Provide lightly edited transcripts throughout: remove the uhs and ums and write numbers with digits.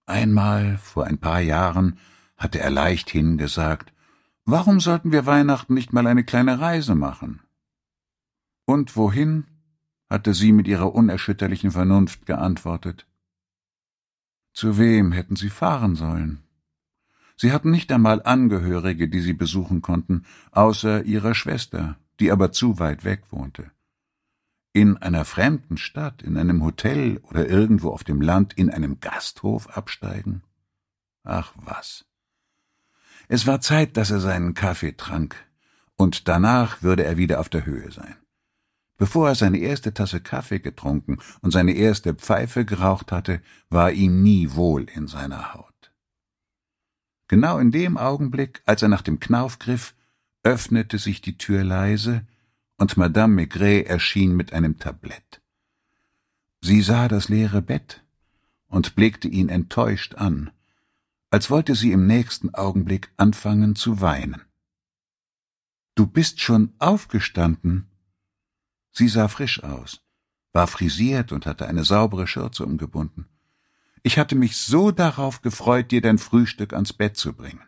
Einmal, vor ein paar Jahren, hatte er leichthin gesagt, »Warum sollten wir Weihnachten nicht mal eine kleine Reise machen?« »Und wohin?« hatte sie mit ihrer unerschütterlichen Vernunft geantwortet. Zu wem hätten sie fahren sollen? Sie hatten nicht einmal Angehörige, die sie besuchen konnten, außer ihrer Schwester, die aber zu weit weg wohnte. In einer fremden Stadt, in einem Hotel oder irgendwo auf dem Land, in einem Gasthof absteigen? Ach was! Es war Zeit, dass er seinen Kaffee trank, und danach würde er wieder auf der Höhe sein. Bevor er seine erste Tasse Kaffee getrunken und seine erste Pfeife geraucht hatte, war ihm nie wohl in seiner Haut. Genau in dem Augenblick, als er nach dem Knauf griff, öffnete sich die Tür leise, und Madame Maigret erschien mit einem Tablett. Sie sah das leere Bett und blickte ihn enttäuscht an, als wollte sie im nächsten Augenblick anfangen zu weinen. »Du bist schon aufgestanden?« Sie sah frisch aus, war frisiert und hatte eine saubere Schürze umgebunden. »Ich hatte mich so darauf gefreut, dir dein Frühstück ans Bett zu bringen.«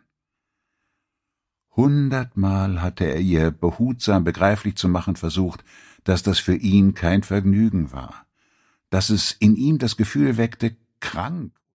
100-mal hatte er ihr behutsam begreiflich zu machen versucht, dass das für ihn kein Vergnügen war, dass es in ihm das Gefühl weckte, krank